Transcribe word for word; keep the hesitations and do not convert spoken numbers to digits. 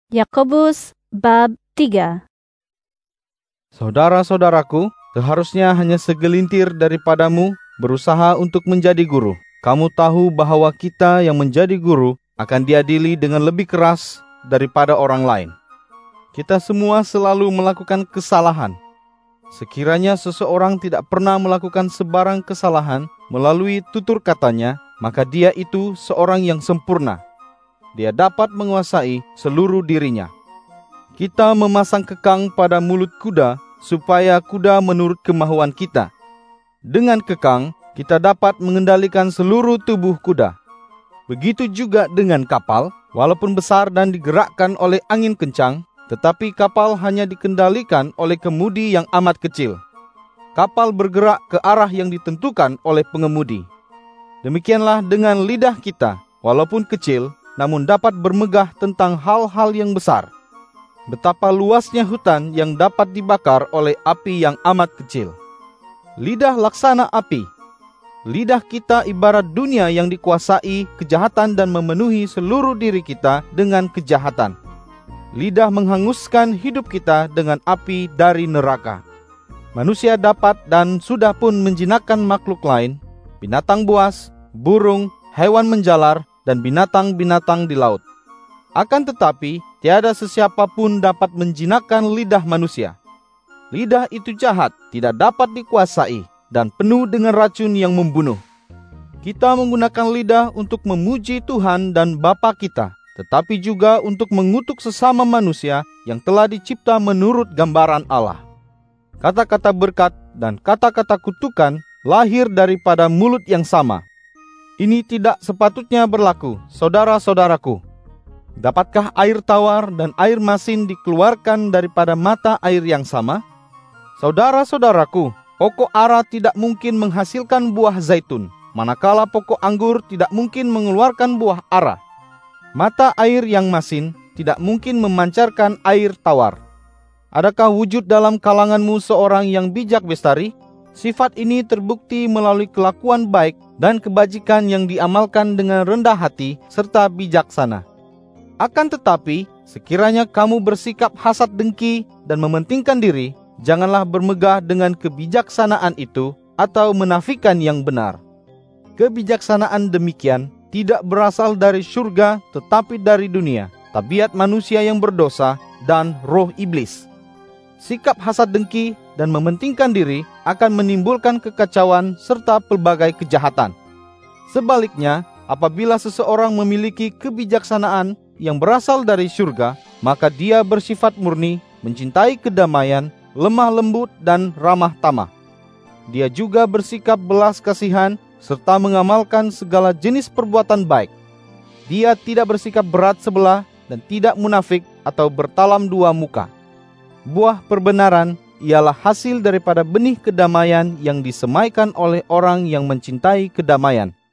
Yakobus bab tiga. Saudara-saudaraku, seharusnya hanya segelintir daripadamu berusaha untuk menjadi guru. Kamu tahu bahwa kita yang menjadi guru akan diadili dengan lebih keras daripada orang lain. Kita semua selalu melakukan kesalahan. Sekiranya seseorang tidak pernah melakukan sebarang kesalahan melalui tutur katanya, maka dia itu seorang yang sempurna. Dia dapat menguasai seluruh dirinya. Kita memasang kekang pada mulut kuda supaya kuda menurut kemahuan kita. Dengan kekang, kita dapat mengendalikan seluruh tubuh kuda. Begitu juga dengan kapal, walaupun besar dan digerakkan oleh angin kencang, tetapi kapal hanya dikendalikan oleh kemudi yang amat kecil. Kapal bergerak ke arah yang ditentukan oleh pengemudi. Demikianlah dengan lidah kita, walaupun kecil, namun dapat bermegah tentang hal-hal yang besar. Betapa luasnya hutan yang dapat dibakar oleh api yang amat kecil. Lidah laksana api. Lidah kita ibarat dunia yang dikuasai kejahatan dan memenuhi seluruh diri kita dengan kejahatan. Lidah menghanguskan hidup kita dengan api dari neraka. Manusia dapat dan sudah pun menjinakkan makhluk lain, binatang buas, burung, hewan menjalar, dan binatang-binatang di laut. Akan tetapi, tiada sesiapa pun dapat menjinakkan lidah manusia. Lidah itu jahat, tidak dapat dikuasai, dan penuh dengan racun yang membunuh. Kita menggunakan lidah untuk memuji Tuhan dan Bapa kita, tetapi juga untuk mengutuk sesama manusia yang telah dicipta menurut gambaran Allah. Kata-kata berkat dan kata-kata kutukan lahir daripada mulut yang sama. Ini tidak sepatutnya berlaku, saudara-saudaraku. Dapatkah air tawar dan air masin dikeluarkan daripada mata air yang sama? Saudara-saudaraku, pokok ara tidak mungkin menghasilkan buah zaitun, manakala pokok anggur tidak mungkin mengeluarkan buah ara. Mata air yang masin tidak mungkin memancarkan air tawar. Adakah wujud dalam kalanganmu seorang yang bijak bestari? Sifat ini terbukti melalui kelakuan baik dan kebajikan yang diamalkan dengan rendah hati serta bijaksana. Akan tetapi, sekiranya kamu bersikap hasad dengki dan mementingkan diri, janganlah bermegah dengan kebijaksanaan itu atau menafikan yang benar. Kebijaksanaan demikian tidak berasal dari surga tetapi dari dunia, tabiat manusia yang berdosa dan roh iblis. Sikap hasad dengki dan mementingkan diri akan menimbulkan kekacauan serta pelbagai kejahatan. Sebaliknya, apabila seseorang memiliki kebijaksanaan yang berasal dari surga, maka dia bersifat murni, mencintai kedamaian, lemah lembut dan ramah tamah. Dia juga bersikap belas kasihan serta mengamalkan segala jenis perbuatan baik. Dia tidak bersikap berat sebelah dan tidak munafik atau bertalam dua muka. Buah perbenaran ialah hasil daripada benih kedamaian yang disemaikan oleh orang yang mencintai kedamaian.